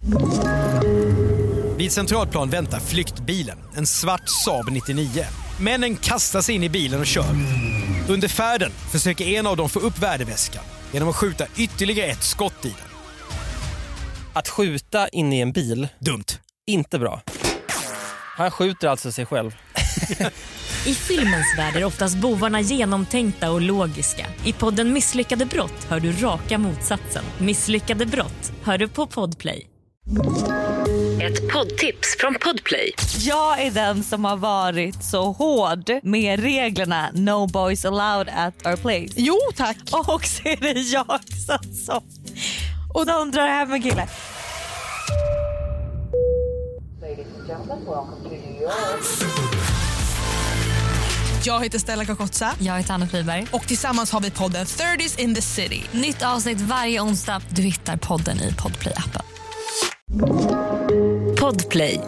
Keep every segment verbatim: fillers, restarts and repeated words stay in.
Vid Centralplan väntar flyktbilen, en svart Saab nittionio. Männen kastar sig in i bilen och kör. Under färden försöker en av dem få upp värdeväskan genom att skjuta ytterligare ett skott i den. Att skjuta in i en bil, dumt. Inte bra. Han skjuter alltså sig själv. I filmens värld är oftast bovarna genomtänkta och logiska. I podden Misslyckade brott hör du raka motsatsen. Misslyckade brott hör du på Podplay. Ett poddtips från Podplay. Jag är den som har varit så hård med reglerna No boys allowed at our place. Jo, tack. Och så är det jag som soft. Och de drar hem en kille. Jag heter Stella Kakotsa. Jag heter Anna Friberg. Och tillsammans har vi podden thirties in the city. Nytt avsnitt varje onsdag. Du hittar podden i Podplay-appen. Podplay.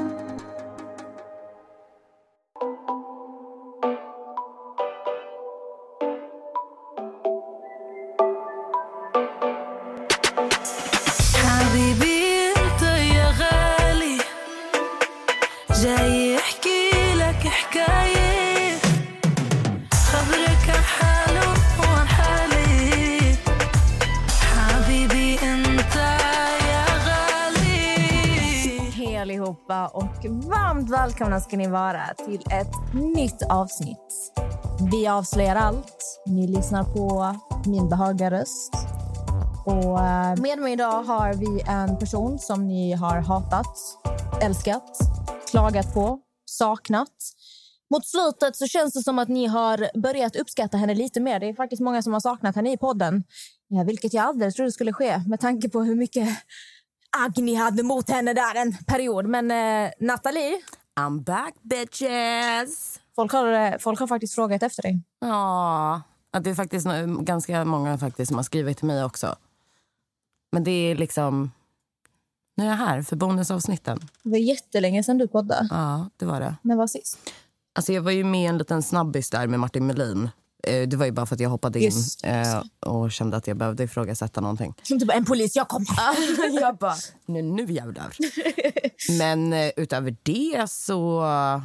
Och varmt välkomna ska ni vara till ett nytt avsnitt. Vi avslöjar allt. Ni lyssnar på min behagliga röst. Och med mig idag har vi en person som ni har hatat, älskat, klagat på, saknat. Mot slutet så känns det som att ni har börjat uppskatta henne lite mer. Det är faktiskt många som har saknat henne i podden. Vilket jag aldrig trodde skulle ske med tanke på hur mycket Agni hade mot henne där en period. Men eh, Nathalie, I'm back bitches. Folk har, folk har faktiskt frågat efter dig. Ja, det är faktiskt ganska många faktiskt som har skrivit till mig också. Men det är liksom, nu är jag här för bonusavsnitten. Det var jättelänge sedan du poddade. Ja, det var det. När var sist? Alltså jag var ju med en liten snabbis där med Martin Melin. Det var ju bara för att jag hoppade in Just, eh, och kände att jag behövde ifrågasätta någonting. Som typ en polis, jag kom. Jag bara, nu, nu jävlar. Men eh, utöver det så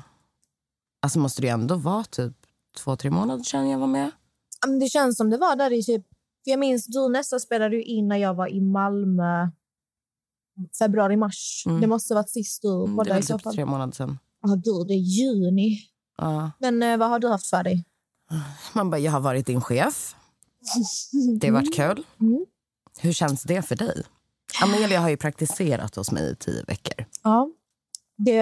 alltså måste det ändå vara typ två, tre månader sedan jag var med. Det känns som det var där i typ, jag minns du nästan spelade ju in när jag var i Malmö februari, mars. Mm. Det måste ha varit sist du mm, poddade i så typ fall. tre månader sedan. Ja, oh, gud, det är juni. Uh. Men eh, vad har du haft för dig? Man bara, jag har varit din chef. Det har varit kul. Mm. Hur känns det för dig? Amelia har ju praktiserat hos mig i tio veckor. Ja. Det,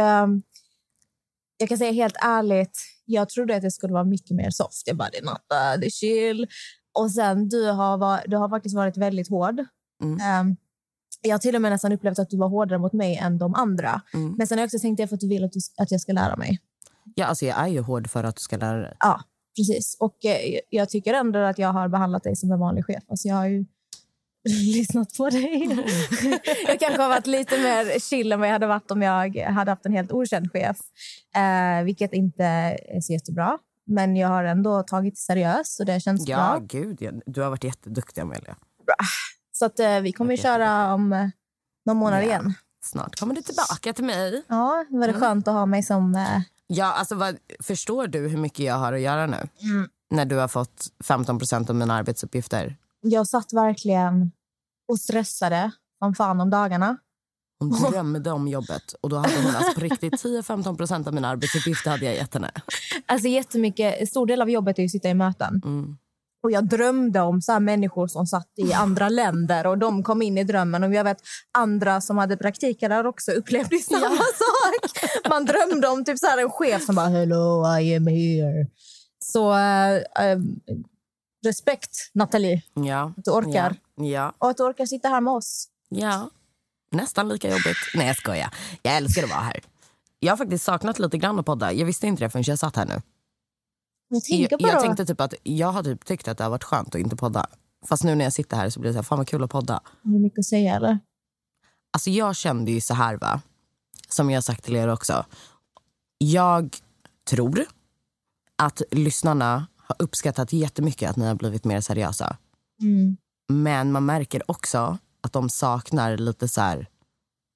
jag kan säga helt ärligt, jag trodde att det skulle vara mycket mer soft. Jag bara, det är natta, det är chill. Och sen, du har, var, du har faktiskt varit väldigt hård. Mm. Um, jag har till och med nästan upplevt att du var hårdare mot mig än de andra. Mm. Men sen har jag också tänkt det för att du vill att, du, att jag ska lära mig. Ja, alltså jag är ju hård för att du ska lära dig. Ja. Precis, och eh, jag tycker ändå att jag har behandlat dig som en vanlig chef. Alltså jag har ju lyssnat på dig. Jag kanske har varit lite mer chill än vad jag hade varit om jag hade haft en helt okänd chef. Eh, vilket inte är så jättebra. Men jag har ändå tagit seriöst och det känns ja, bra. Ja, gud. Du har varit jätteduktig, Amelia. Bra. Så att, eh, vi kommer ju köra om eh, någon månad ja. igen. Snart kommer du tillbaka till mig. Ja, det var det skönt att ha mig som... Eh, Ja, alltså vad, förstår du hur mycket jag har att göra nu? Mm. När du har fått femton procent av mina arbetsuppgifter. Jag satt verkligen och stressade som fan om dagarna. Hon drömde om jobbet. Och då hade hon alltså på riktigt tio till femton procent av mina arbetsuppgifter hade jag gett henne. Alltså jättemycket, stor del av jobbet är att sitta i möten. Mm. Och jag drömde om så här människor som satt i andra länder och de kom in i drömmen. Och jag vet andra som hade praktiker där också upplevde samma ja. sak. Man drömde om typ så här en chef som bara hello, I am here. Så äh, äh, respekt, Nathalie. Ja. Att du orkar. Ja. Ja. Och att du orkar sitta här med oss. Ja, nästan lika jobbigt. Nej, jag skojar. Jag älskar att vara här. Jag har faktiskt saknat lite grann att podda. Jag visste inte det förrän jag satt här nu. Jag, jag, jag tänkte typ att jag har typ tyckt att det har varit skönt att inte podda. Fast nu när jag sitter här så blir det så här, fan vad kul att podda. Har du mycket att säga eller? Alltså jag kände ju så här va. Som jag har sagt till er också. Jag tror att lyssnarna har uppskattat jättemycket att ni har blivit mer seriösa. Mm. Men man märker också att de saknar lite så här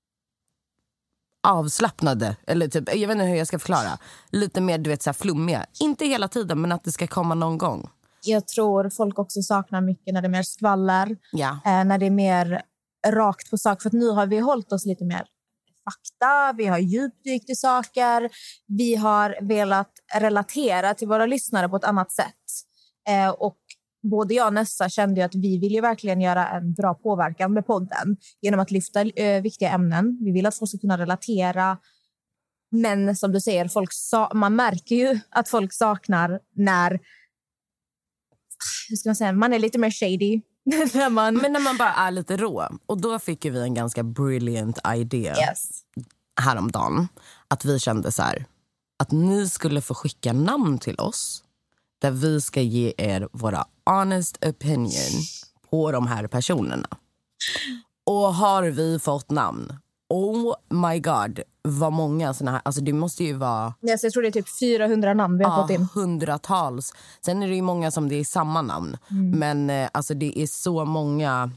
avslappnade. Eller typ, jag vet inte hur jag ska förklara. Lite mer, du vet, så här flummiga. Inte hela tiden, men att det ska komma någon gång. Jag tror folk också saknar mycket när det är mer skvaller. Ja. Eh, när det är mer rakt på sak. För att nu har vi hållit oss lite mer fakta. Vi har djupdykt i saker. Vi har velat relatera till våra lyssnare på ett annat sätt. Eh, och både jag och Nessa kände ju att vi vill ju verkligen göra en bra påverkan med podden. Genom att lyfta eh, viktiga ämnen. Vi vill att folk ska kunna relatera. Men som du säger, folk sa- man märker ju att folk saknar när... Hur ska man säga? Man är lite mer shady. när man... Men när man bara är lite rå. Och då fick vi en ganska brilliant idea Yes. häromdagen. Att vi kände så här, att ni skulle få skicka namn till oss. Där vi ska ge er våra honest opinion på de här personerna. Och har vi fått namn? Oh my god, vad många såna här. Alltså det måste ju vara... Yes, jag tror det är typ fyrahundra namn vi har ja, fått in. hundratals. Sen är det ju många som det är samma namn. Mm. Men eh, alltså det är så många...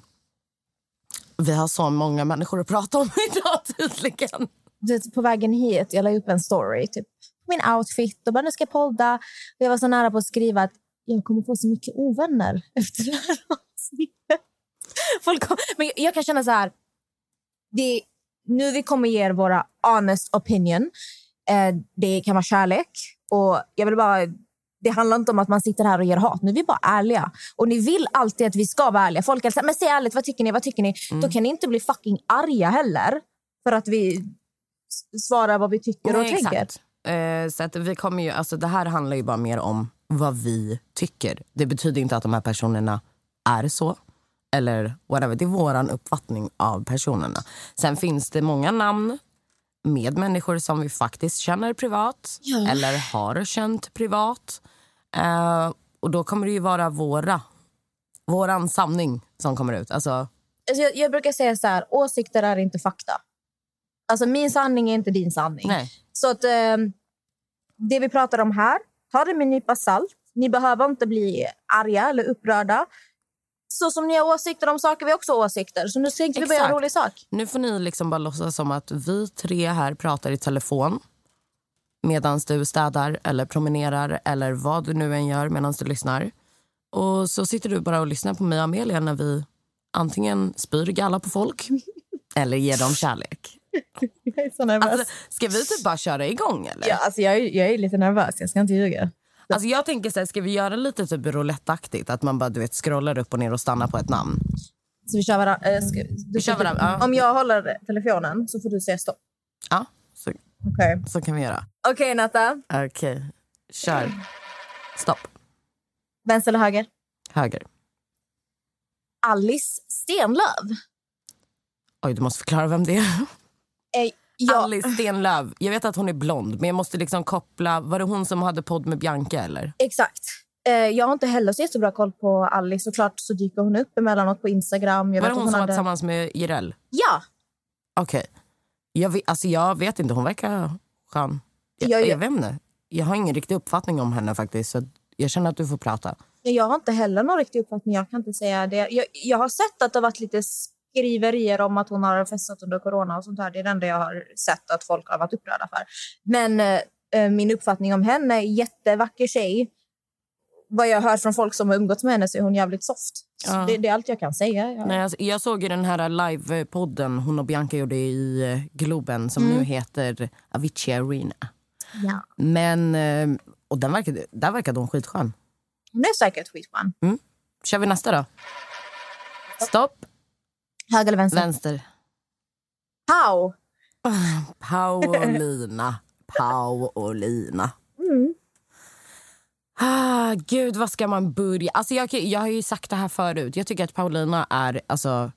Vi har så många människor att prata om idag tydligen. Det, på vägen hit, jag la upp en story. Typ min outfit och bara nu ska jag podda. Och jag var så nära på att skriva att jag kommer få så mycket ovänner efter det här avsnittet. Folk kom, men jag kan känna så här. Det, nu vi kommer ge er våra honest opinion. Eh, det kan vara kärlek. Och jag vill bara... Det handlar inte om att man sitter här och ger hat. Nu är vi bara ärliga. Och ni vill alltid att vi ska vara ärliga. Folk säger, men säg ärligt, vad tycker ni? Vad tycker ni? Mm. Då kan ni inte bli fucking arga heller. För att vi svarar vad vi tycker och Nej, tänker. Exakt. Eh, så att vi kommer ju, alltså det här handlar ju bara mer om vad vi tycker. Det betyder inte att de här personerna är så. Eller whatever. Det är våran uppfattning av personerna. Sen finns det många namn med människor som vi faktiskt känner privat. Ja. Eller har känt privat. Uh, och då kommer det ju vara våra våran sanning som kommer ut. Alltså... Alltså jag, jag brukar säga så här, åsikter är inte fakta. Alltså min sanning är inte din sanning. Nej. Så att uh, det vi pratar om här, ta det med en nypa salt. Ni behöver inte bli arga eller upprörda. Så som ni har åsikter om saker, vi har också åsikter. Så nu tänkte vi bara göra en rolig sak. Nu får ni liksom bara låtsas som att vi tre här pratar i telefon medan du städar eller promenerar eller vad du nu än gör medan du lyssnar. Och så sitter du bara och lyssnar på mig och Amelia när vi antingen spyr galla på folk eller ger dem kärlek. Jag är så nervös. Alltså, ska vi typ bara köra igång eller? Ja, alltså jag, är, jag är lite nervös, jag ska inte ljuga. Alltså jag tänker så här, ska vi göra lite typ rouletteaktigt? Att man bara, du vet, scrollar upp och ner och stannar på ett namn. Så vi kör varandra. Äh, ska, vi kör varandra ja. Om jag håller telefonen så får du säga stopp. Ja, så, okay. så kan vi göra. Okej, okay, Natta. Okej, okay. Kör. Stopp. Vänster eller höger? Höger. Alice Stenlöf. Oj, du måste förklara vem det är. Äh, ja. Alice Stenlöf. Jag vet att hon är blond, men jag måste liksom koppla... Var det hon som hade podd med Bianca, eller? Exakt. Eh, jag har inte heller så jättebra koll på Alice. Såklart så dyker hon upp emellanåt på Instagram. Jag var vet det hon, hon som hade... var tillsammans med Jireel? Ja. Okej. Okay. Jag, vet, alltså jag vet inte, hon verkar skön. Jag, jag, jag vet inte. Jag har ingen riktig uppfattning om henne faktiskt. Så jag känner att du får prata. Jag har inte heller någon riktig uppfattning. Jag kan inte säga det. Jag, jag har sett att det har varit lite skriverier om att hon har festat under corona och sånt här. Det är det enda jag har sett att folk har varit upprörda för. Men eh, min uppfattning om henne är jättevacker tjej. Vad jag har hört från folk som har umgått med henne så är hon jävligt soft. Ja. Det, det är allt jag kan säga. Jag, Nej, alltså, jag såg ju den här live-podden hon och Bianca gjorde i Globen som mm. nu heter Avicii Arena. Ja. Men, och den verkade, där verkade hon skitskön. Hon är säkert skitskön. Mm. Kör vi nästa då? Stopp. Höger eller vänster? Vänster. Pau. Paulina. Paulina. Mm. Ah, gud, vad ska man börja? Alltså jag, jag har ju sagt det här förut. Jag tycker att Paulina är alltså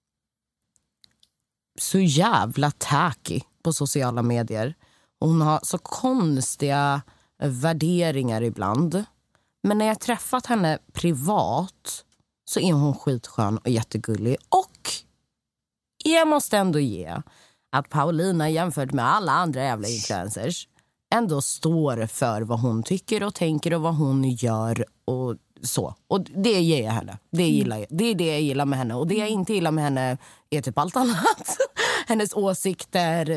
så jävla tacky på sociala medier. Hon har så konstiga värderingar ibland. Men när jag träffat henne privat så är hon skitskön och jättegullig. Och jag måste ändå ge att Paulina jämfört med alla andra jävla influencers ändå står för vad hon tycker och tänker och vad hon gör och så. Och det ger jag henne. Det, gillar jag. Det är det jag gillar med henne. Och det jag inte gillar med henne är typ allt annat. Hennes åsikter,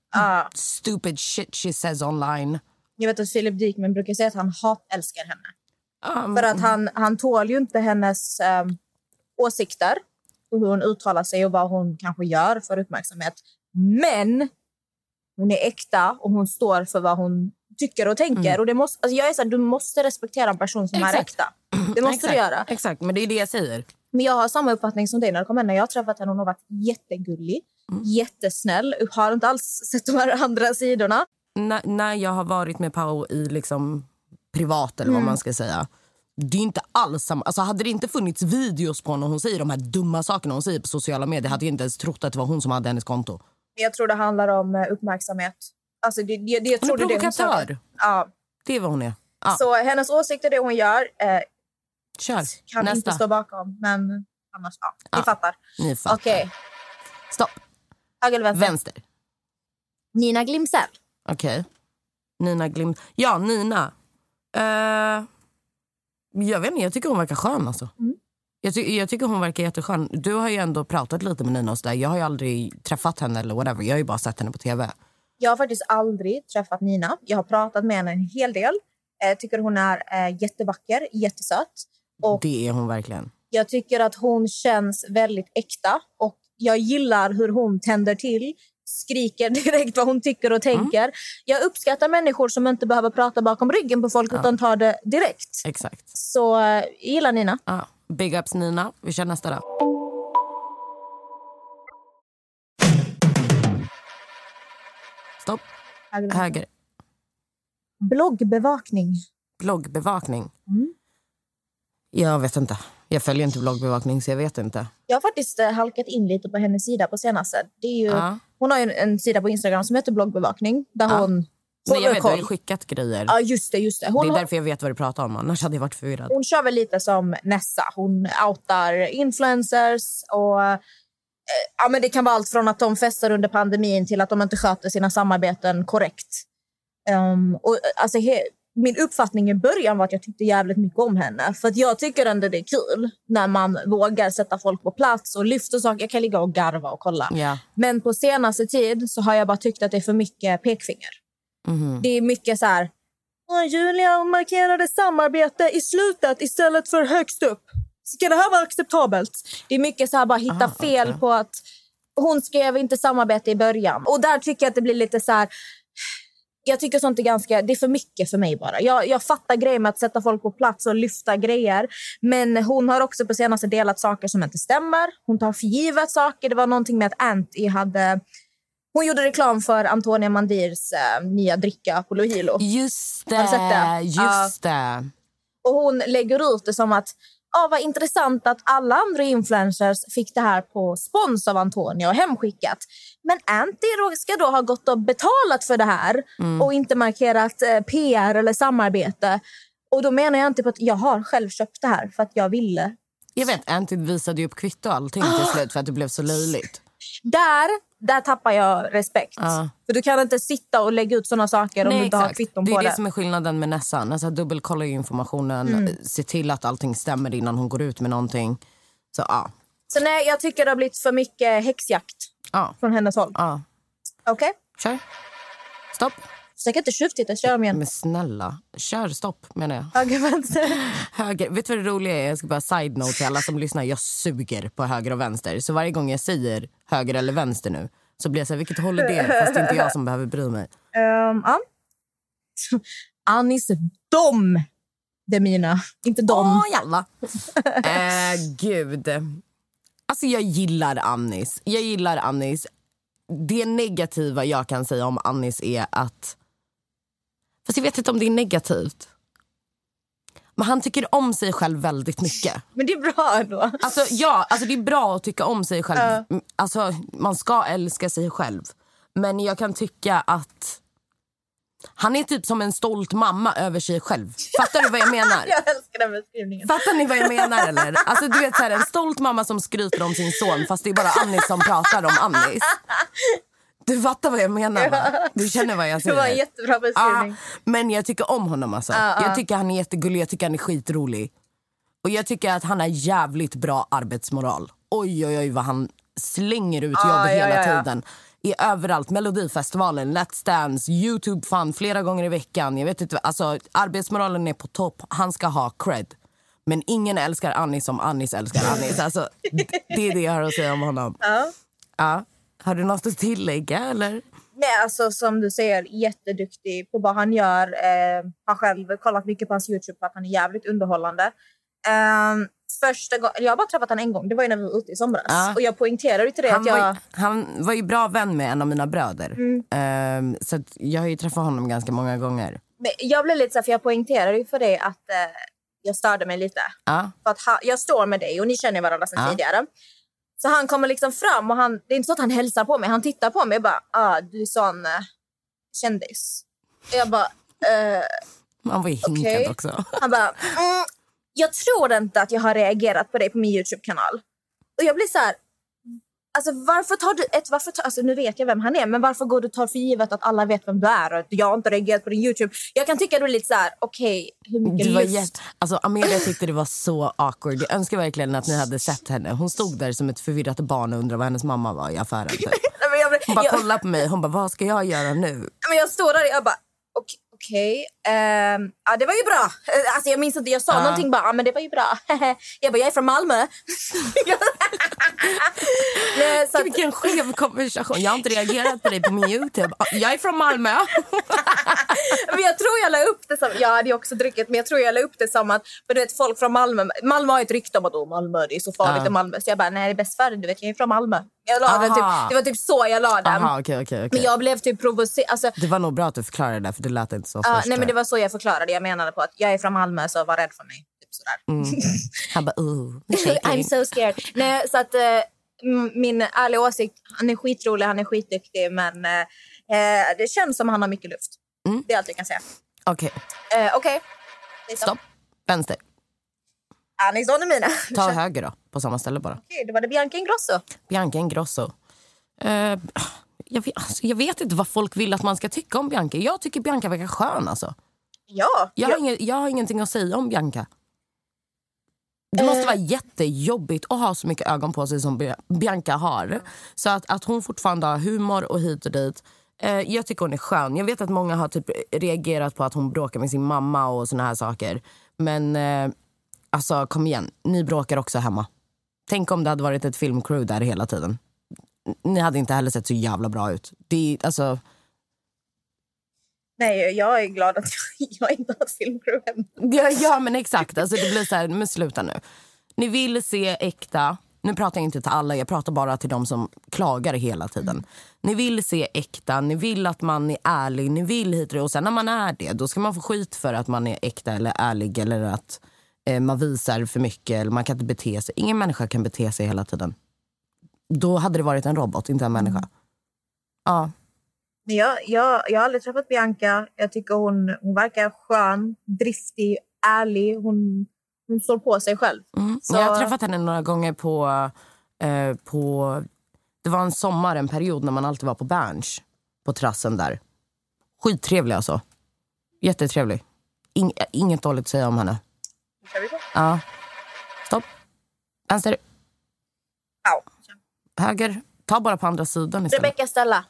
Uh. stupid shit she says online. Jag vet att Philip Dickman brukar säga att han hatälskar henne. Um, För att han, han tål ju inte hennes um, åsikter och hur hon uttalar sig och vad hon kanske gör för uppmärksamhet. Men hon är äkta och hon står för vad hon tycker och tänker. Mm. Och det måste, alltså jag är så här, du måste respektera en person som Exakt. är äkta. Det måste Exakt. du göra. Exakt, men det är det jag säger. Men jag har samma uppfattning som dig när det kommer när jag har träffat henne. Hon har varit jättegullig, mm. jättesnäll. Har inte alls sett de här andra sidorna. N- när jag har varit med Pau i liksom privat eller vad mm. man ska säga. Det är inte alls samma. Alltså hade det inte funnits videos på när hon säger de här dumma sakerna hon säger på sociala medier hade jag inte ens trott att det var hon som hade hennes konto. Jag tror det handlar om uppmärksamhet. Alltså det, det, det, jag hon tror är det provokatör. Det, ja. det är vad hon är. Ja. Så hennes åsikter, det hon gör eh, Kör. kan Nästa. inte stå bakom. Men annars, ja, ni ja. fattar. Ni fattar. Okej. Okay. Stopp. Höger eller vänster? Vänster. Nina Glimsell. Okej. Okay. Nina Glim... Ja, Nina. Uh, jag vet inte, jag tycker hon verkar skön alltså. Mm. Jag, ty- jag tycker hon verkar jätteskön. Du har ju ändå pratat lite med Nina och så där. Jag har ju aldrig träffat henne eller whatever. Jag har ju bara sett henne på tv. Jag har faktiskt aldrig träffat Nina. Jag har pratat med henne en hel del. Jag tycker hon är äh, jättevacker, jättesöt. Och det är hon verkligen. Jag tycker att hon känns väldigt äkta. Och jag gillar hur hon tänder till. Skriker direkt vad hon tycker och tänker. Mm. Jag uppskattar människor som inte behöver prata bakom ryggen på folk ja. utan tar det direkt. Exakt. Så äh, gillar Nina. Ja. Big ups Nina. Vi kör nästa då. Stopp. Höger. Höger. Bloggbevakning. Bloggbevakning? Mm. Jag vet inte. Jag följer inte bloggbevakning så jag vet inte. Jag har faktiskt eh, halkat in lite på hennes sida på senaste. Det är ju, ja. Hon har ju en, en sida på Instagram som heter bloggbevakning. Där ja. hon... Nej, jag vet, du har ju skickat grejer. Ja, just det, just det. Hon det är har... därför jag vet vad du pratar om. Annars hade jag varit förvirrad. Hon kör väl lite som Nessa. Hon outar influencers. Och eh, ja, men det kan vara allt från att de festar under pandemin till att de inte sköter sina samarbeten korrekt. Um, och, alltså, he... Min uppfattning i början var att jag tyckte jävligt mycket om henne. För att jag tycker ändå det är kul när man vågar sätta folk på plats och lyfta saker. Jag kan ligga och garva och kolla. Yeah. Men på senaste tid så har jag bara tyckt att det är för mycket pekfinger. Mm. Det är mycket så här... Julia markerade samarbete i slutet istället för högst upp. Ska det här vara acceptabelt? Det är mycket så här bara hitta ah, fel okay. på att hon skrev inte samarbete i början. Och där tycker jag att det blir lite så här... Jag tycker sånt är ganska... Det är för mycket för mig bara. Jag, jag fattar grejer med att sätta folk på plats och lyfta grejer. Men hon har också på senaste delat saker som inte stämmer. Hon tar för givet saker. Det var någonting med att Anty hade... Hon gjorde reklam för Antonia Mandirs äh, nya dricka Apollo Hilo. Just det, det? just uh, det. Och hon lägger ut det som att... Ja, vad intressant att alla andra influencers fick det här på spons av Antonia och hemskickat. Men Anty ska då ha gått och betalat för det här mm. och inte markerat eh, P R eller samarbete. Och då menar jag inte på att jag har själv köpt det här för att jag ville. Jag vet, Anty visade ju upp kvitto och allting till slut för att det blev så löjligt. Där, där tappar jag respekt. Uh. För du kan inte sitta och lägga ut såna saker om Nej, du inte exakt. har kvitton på det. Det är det det som är skillnaden med Nessa. Nessa dubbelkollar ju informationen, mm. se till att allting stämmer innan hon går ut med någonting. Så ja. Uh. Så nej, jag tycker det har blivit för mycket häxjakt uh. från hennes håll. Uh. Okej? Okay? Kör. Stopp. Så jag kan inte tjuvtitta, kör om igen. Men snälla, kör stopp menar jag. Höger, vänster. Höger. Vet du vad det roliga är? Jag ska bara side note till alla som lyssnar. Jag suger på höger och vänster. Så varje gång jag säger höger eller vänster nu så blir jag så här, vilket håll är det? Fast det är inte jag som behöver bry mig. Um, ja. Anis dom. Det är mina, inte dom. Åh, jalla. äh, gud. Alltså jag gillar Anis. Jag gillar Anis. Det negativa jag kan säga om Anis är att... Fast jag vet inte om det är negativt. Men han tycker om sig själv väldigt mycket. Men det är bra ändå. Alltså, ja, alltså det är bra att tycka om sig själv. Uh. Alltså, man ska älska sig själv. Men jag kan tycka att... Han är typ som en stolt mamma över sig själv. Fattar du vad jag menar? Jag älskar den beskrivningen. Fattar ni vad jag menar eller? Alltså du vet så här, en stolt mamma som skryter om sin son fast det är bara Anis som pratar om Anis. Du fattar vad jag menar va? Du känner vad jag säger. Det var en jättebra beskrivning. Ah, men jag tycker om honom alltså. Ah, ah. Jag tycker han är jättegullig, jag tycker han är skitrolig. Och jag tycker att han har jävligt bra arbetsmoral. Oj oj oj vad han slänger ut ah, jobb ja, hela ja, ja. tiden. är överallt. Melodifestivalen, Let's Dance, YouTube fan flera gånger i veckan. Jag vet inte, alltså arbetsmoralen är på topp. Han ska ha cred. Men ingen älskar Anis som Anis älskar Anis. Alltså, det är det jag har att säga om honom. Ja. Ja. Har du något att tillägga eller? Nej, alltså som du säger, jätteduktig på vad han gör. Eh, har själv kollat mycket på hans YouTube för att han är jävligt underhållande. Eh, första gången, jag har bara träffat honom en gång, det var ju när vi var ute i somras. Ja. Och jag poängterade till det han att jag... Var, han var ju bra vän med en av mina bröder. Mm. Eh, så att jag har ju träffat honom ganska många gånger. Men jag blev lite så här, för jag poängterade ju för det att eh, jag störde mig lite. Ja. För att ha, jag står med dig och ni känner varandra sedan ja. tidigare. Så han kommer liksom fram och han, det är inte så att han hälsar på mig. Han tittar på mig och bara, ah, du är sån uh, kändis. Och jag bara, uh, man var ju hinkad okay. också. Han bara, mm, jag tror inte att jag har reagerat på dig på min YouTube-kanal. Och jag blir så här, alltså varför tar du ett, varför tar, alltså nu vet jag vem han är, men varför går du tar för givet att alla vet vem du är och att jag har inte reagerat på din YouTube. Jag kan tycka du är lite så här, okej, okay, hur mycket det var lust? Jätt, alltså Amelia tyckte det var så awkward. Jag önskar verkligen att ni hade sett henne. Hon stod där som ett förvirrat barn och undrade vad hennes mamma var i affären. Typ. Hon bara kollade på mig, hon bara, vad ska jag göra nu? Men jag står där och jag bara, okej. Okej, okay. um, ja, det var ju bra. Alltså jag minns inte, jag sa uh. någonting bara, ja, men det var ju bra. Jag bara, jag är från Malmö. Nej, så att... Vilken skev konversation. Jag har inte reagerat på dig på min YouTube. Jag är från Malmö. Men jag tror jag la upp det som, jag hade också druckit, men jag tror jag la upp det som att, för du vet, folk från Malmö, Malmö har ett rykte om att oh, Malmö, det är så farligt uh. i Malmö. Så jag bara, nej det är bäst för dig, du vet, jag är från Malmö. Jag la den typ, det var typ så jag la den. Aha, okay, okay, okay. Men jag blev typ provocerad. Alltså, det var nog bra att du förklarade det, för det lät inte så uh, först. Nej, men det var så jag förklarade. Jag menade på att jag är från Malmö, så var rädd för mig. Typ sådär. Mm. Han bara, oh, I'm so scared. Nej, så att uh, min ärliga åsikt, han är skitrolig, han är skitduktig, men uh, det känns som han har mycket luft. Mm. Det är allt jag kan säga. Okej. Okay. Uh, Okej. Okay. Stopp. Vänster. Anis och mina. Ta höger då, på samma ställe bara. Okej, okay, då var det Bianca Ingrosso. Bianca Ingrosso. Uh, jag, vet, alltså, jag vet inte vad folk vill att man ska tycka om Bianca. Jag tycker Bianca verkar skön alltså. Ja. Jag, ja. Har, ingen, jag har ingenting att säga om Bianca. Det måste uh. vara jättejobbigt att ha så mycket ögon på sig som Bianca har. Så att, att hon fortfarande har humor och hit och dit. Uh, jag tycker hon är skön. Jag vet att många har typ reagerat på att hon bråkar med sin mamma och såna här saker. Men uh, alltså kom igen, ni bråkar också hemma. Tänk om det hade varit ett filmcrew där hela tiden. Ni hade inte heller sett så jävla bra ut. Det är, alltså... Nej, jag är glad att jag, jag inte har ett filmcrew hemma. Ja, ja, men exakt. Alltså, det blir så här, men sluta nu. Ni vill se äkta... Nu pratar jag inte till alla, jag pratar bara till de som klagar hela tiden. Mm. Ni vill se äkta, ni vill att man är ärlig, ni vill hit och sen när man är det, då ska man få skit för att man är äkta eller ärlig eller att eh, man visar för mycket eller man kan inte bete sig. Ingen människa kan bete sig hela tiden. Då hade det varit en robot, inte en människa. Ja. Men jag, jag, jag har aldrig träffat Bianca. Jag tycker hon, hon verkar skön, driftig, ärlig. Hon, hon står på sig själv. Mm. Så... Jag har träffat henne några gånger på, eh, på... Det var en sommar, en period när man alltid var på Berns. På terrassen där. Skittrevlig alltså. Jättetrevlig. In, inget dåligt att säga om henne. Ska vi gå? Ja. Stopp. Vänster. Au. Höger. Ta bara på andra sidan istället. Rebecca Stella.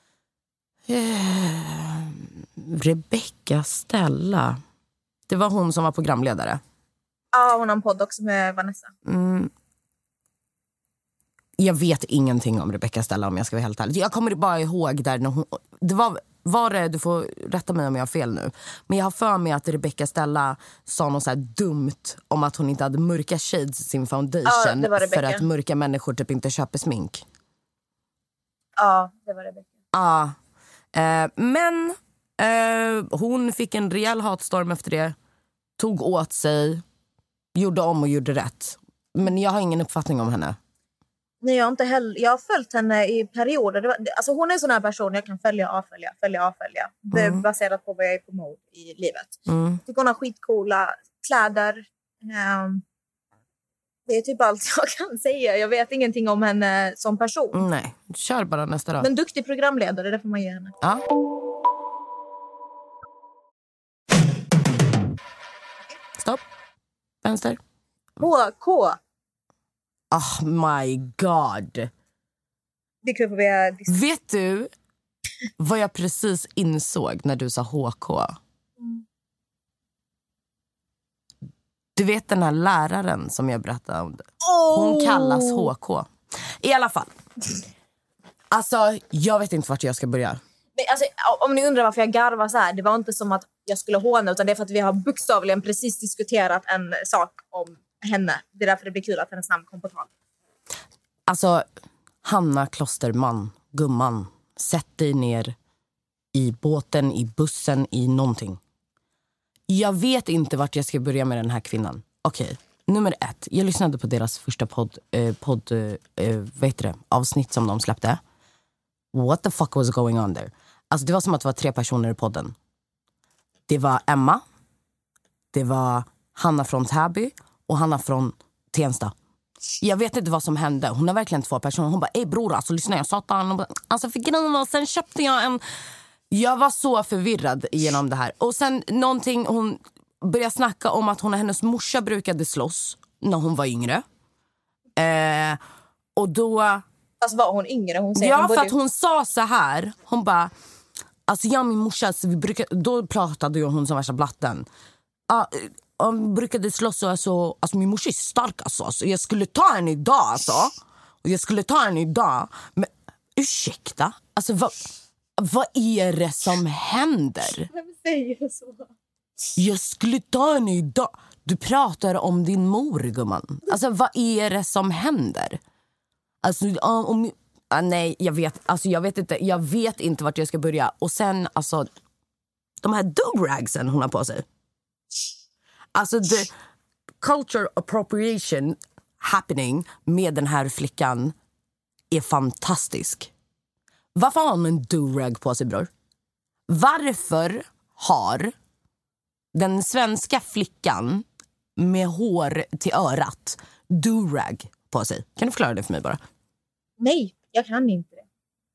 Eh, Rebecca Stella. Det var hon som var programledare. Ja, hon har en podd också med Vanessa. Mm. Jag vet ingenting om Rebecca Stella om jag ska vara helt ärlig. Jag kommer bara ihåg där när hon... Det var, var det, du får rätta mig om jag har fel nu. Men jag har för mig att Rebecca Stella sa något så här dumt om att hon inte hade mörka shades i sin foundation. Ja, för att mörka människor typ inte köper smink. Ja, det var Rebecca. Ja. Eh, men eh, hon fick en rejäl hatstorm efter det. Tog åt sig. Gjorde om och gjorde rätt. Men jag har ingen uppfattning om henne. Nej, jag har inte heller. Jag har följt henne i perioder. Det var, alltså hon är en sån här person jag kan följa, avfölja, följa, avfölja. Det är mm. baserat på vad jag är på mod i livet. Mm. Jag tycker hon har skitcoola kläder. Um, det är typ allt jag kan säga. Jag vet ingenting om henne som person. Nej, kör bara nästa dag. Men duktig programledare, det får man ge henne. Ja. Stopp. Vänster. H K. Oh my god. Det är kul för vi är... Vet du vad jag precis insåg när du sa H K? Mm. Du vet den här läraren som jag berättade om det. Hon Oh! kallas H K. I alla fall. Alltså, jag vet inte vart jag ska börja. Men, alltså, om ni undrar varför jag garvar så här, det var inte som att jag skulle håna, utan det är för att vi har bokstavligen precis diskuterat en sak om henne. Det är därför det blir kul att hennes namn kom på tal. Alltså, Hanna Klosterman, gumman, sätt dig ner i båten, i bussen, i någonting. Jag vet inte vart jag ska börja med den här kvinnan. Okej, okay. Nummer ett. Jag lyssnade på deras första podd, eh, podd eh, vad heter det, avsnitt som de släppte. What the fuck was going on there? Alltså det var som att det var tre personer i podden. Det var Emma, det var Hanna från Täby och Hanna från Tensta. Jag vet inte vad som hände. Hon har verkligen två personer. Hon bara, ej bror, alltså lyssna, jag satan. Alltså för grejen var, sen köpte jag en... Jag var så förvirrad genom det här. Och sen någonting, hon började snacka om att hon och hennes morsa brukade slåss när hon var yngre. Eh, och då... Alltså var hon yngre? Hon säger ja, hon för att hon sa så här. Hon bara, alltså jag och min morsa, alltså, vi brukar, då pratade ju hon som värsta blatten. Ah, om brukade slåss och alltså, alltså min morsa är stark alltså. alltså. Jag skulle ta henne idag alltså. Och jag skulle ta henne idag. Men ursäkta, alltså vad, vad är det som händer? Vem säger så? Jag skulle ta henne idag. Du pratar om din mor, gumman. Alltså vad är det som händer? Alltså om ah, nej, jag vet alltså jag vet inte jag vet inte vart jag ska börja. Och sen alltså de här do-ragsen hon har på sig. Alltså the culture appropriation happening med den här flickan är fantastisk. Varför har hon en do-rag på sig, bror? Varför har den svenska flickan med hår till örat do-rag på sig? Kan du förklara det för mig bara? Nej, jag kan inte det.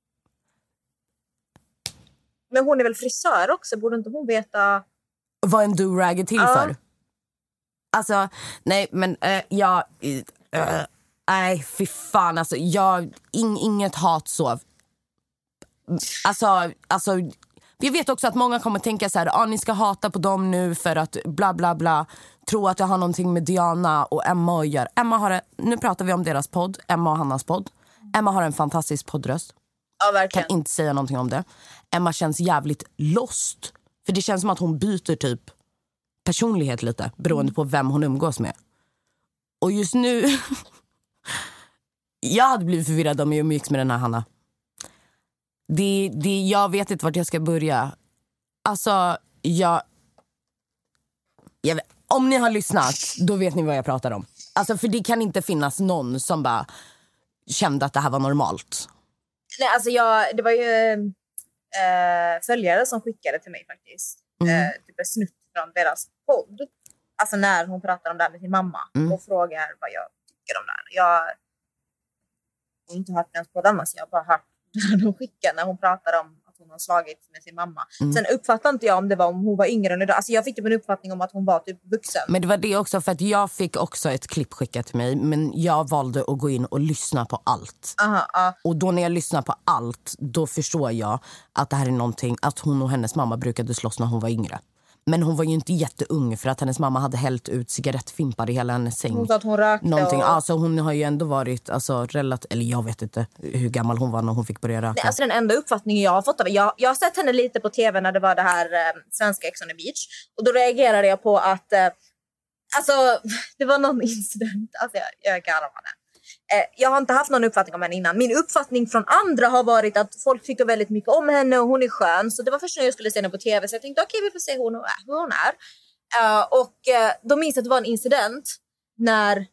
Men hon är väl frisör också? Borde inte hon veta... Vad en do-rag är till Ja. för? Alltså, nej, men äh, jag... Äh, nej, fy fan. Alltså, jag... In, inget hat så. Alltså, alltså... Jag vet också att många kommer tänka så här, ah, ni ska hata på dem nu för att bla bla bla. Tro att jag har någonting med Diana och Emma att göra. Emma har, nu pratar vi om deras podd, Emma och Hannas podd. Emma har en fantastisk poddröst. Ja, verkligen. Kan inte säga någonting om det. Emma känns jävligt lost. För det känns som att hon byter typ personlighet lite, beroende på vem hon umgås med. Och just nu jag hade blivit förvirrad om jag umgicks med den här Hanna. Det, det, jag vet inte vart jag ska börja. Alltså, jag, jag vet, om ni har lyssnat, då vet ni vad jag pratar om. Alltså, för det kan inte finnas någon som bara kände att det här var normalt. Nej, alltså jag, det var ju äh, följare som skickade till mig faktiskt. Mm. Äh, typ en snutt från deras podd. Alltså när hon pratar om det här med sin mamma. Mm. Och frågar vad jag tycker om det här. Jag har inte hört ens på den, så jag har bara hört de skickar när hon pratar om att hon har slagit med sin mamma. Mm. Sen uppfattade inte jag om det var om hon var yngre än idag. Alltså jag fick typ en uppfattning om att hon var typ vuxen. Men det var det också, för att jag fick också ett klipp skickat till mig. Men jag valde att gå in och lyssna på allt. Aha, uh. Och då när jag lyssnar på allt, då förstår jag att det här är någonting, att hon och hennes mamma brukade slåss när hon var yngre. Men hon var ju inte jätteung, för att hennes mamma hade hällt ut cigarettfimpar i hela hennes säng. Hon sa att hon rökte. Någonting. Och... Alltså hon har ju ändå varit alltså, relativt, eller jag vet inte hur gammal hon var när hon fick börja röka. Nej, alltså den enda uppfattningen jag har fått av jag, jag har sett henne lite på tv när det var det här eh, svenska Ex on the Beach. Och då reagerade jag på att eh, alltså det var någon incident. Alltså jag, jag garvade. Eh, jag har inte haft någon uppfattning om henne innan. Min uppfattning från andra har varit att folk tycker väldigt mycket om henne och hon är skön. Så det var först när jag skulle se henne på tv. Så jag tänkte okej, okay, vi får se hur hon är. Hur hon är. Uh, och uh, då minns jag att det var en incident när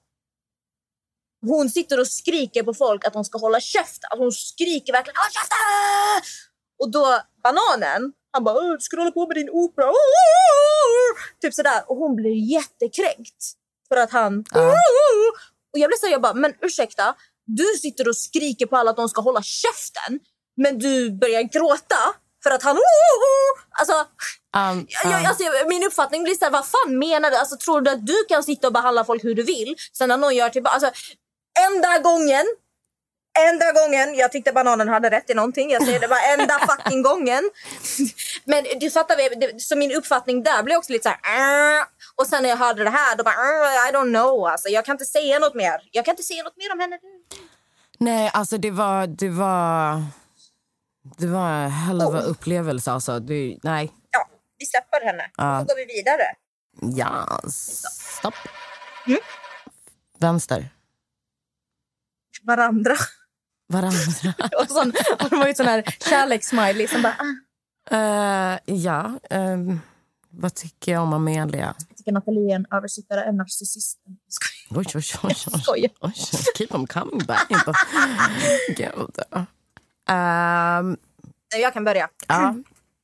hon sitter och skriker på folk att de ska hålla käft. Att hon skriker verkligen håll käften! Och då Bananen, han bara, ska du hålla på med din opera? Typ sådär. Och hon blir jättekränkt för att han... Uh. Och jag blev så jag bara, men ursäkta, du sitter och skriker på alla att de ska hålla käften, men du börjar gråta för att han... Alltså, um, um. Jag, alltså min uppfattning blir så här, vad fan menar du? Alltså, tror du att du kan sitta och behandla folk hur du vill? Sen när någon gör typ, alltså, enda gången enda gången jag tyckte bananen hade rätt i någonting. Jag säger det var enda fucking gången. Men du fattar väl, så min uppfattning där blev också lite så här. Äh. Och sen när jag hörde det här, då bara, äh, I don't know. Alltså, jag kan inte säga något mer. Jag kan inte säga något mer om henne. Nej, alltså det var... Det var, det var en hell of a upplevelse. Alltså. Det, nej. Ja, vi släpper henne. Ja. Så går vi vidare. Ja, stopp. Mm. Vänster. Varandra. Varandra. Och sån, och det var ju sån här kärlekssmiley som bara... Ah. Uh, ja, um, vad tycker jag om Amelia? Jag tycker Nathalie är en översittare, en narcissist. Oj, oj, oj, oj. oj. Keep them coming back. Gud. Um, jag kan börja. Uh.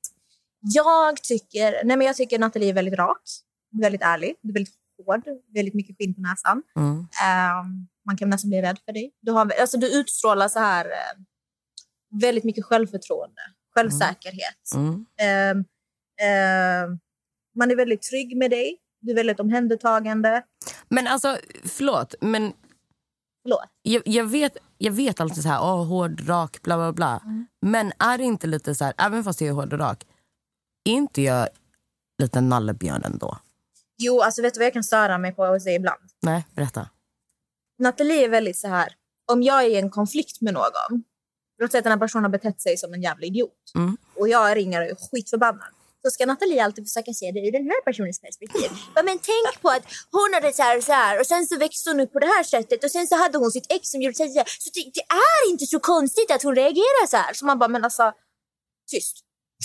Jag tycker... Nej, men jag tycker Nathalie är väldigt rak. Väldigt ärlig. Väldigt hård. Väldigt mycket skinn på näsan. Mm. Um, man kan nästan bli rädd för dig. Du, har, alltså, du utstrålar så här... Uh, väldigt mycket självförtroende. Självsäkerhet. Mm. Um, um, man är väldigt trygg med dig. Du är väldigt omhändertagande. Men alltså, förlåt. Men förlåt. Jag, jag, vet, jag vet alltid så här, åh, hård, rak, bla bla bla. Mm. Men är det inte lite så här, även fast jag är hård och rak, är inte jag lite nallebjörn ändå? Jo, alltså vet du vad jag kan störa mig på att säga ibland? Nej, berätta. Nathalie är väldigt så här, om jag är i en konflikt med någon, låt säga att den här personen har betett sig som en jävla idiot. Mm. Och jag ringer och är skitförbannad. Så ska Nathalie alltid försöka se det ur den här personens perspektiv. Men tänk på att hon hade så här och så här. Och sen så växte hon upp på det här sättet. Och sen så hade hon sitt ex som gjorde så här. Så det, det är inte så konstigt att hon reagerar så här. Så man bara, men alltså, tyst.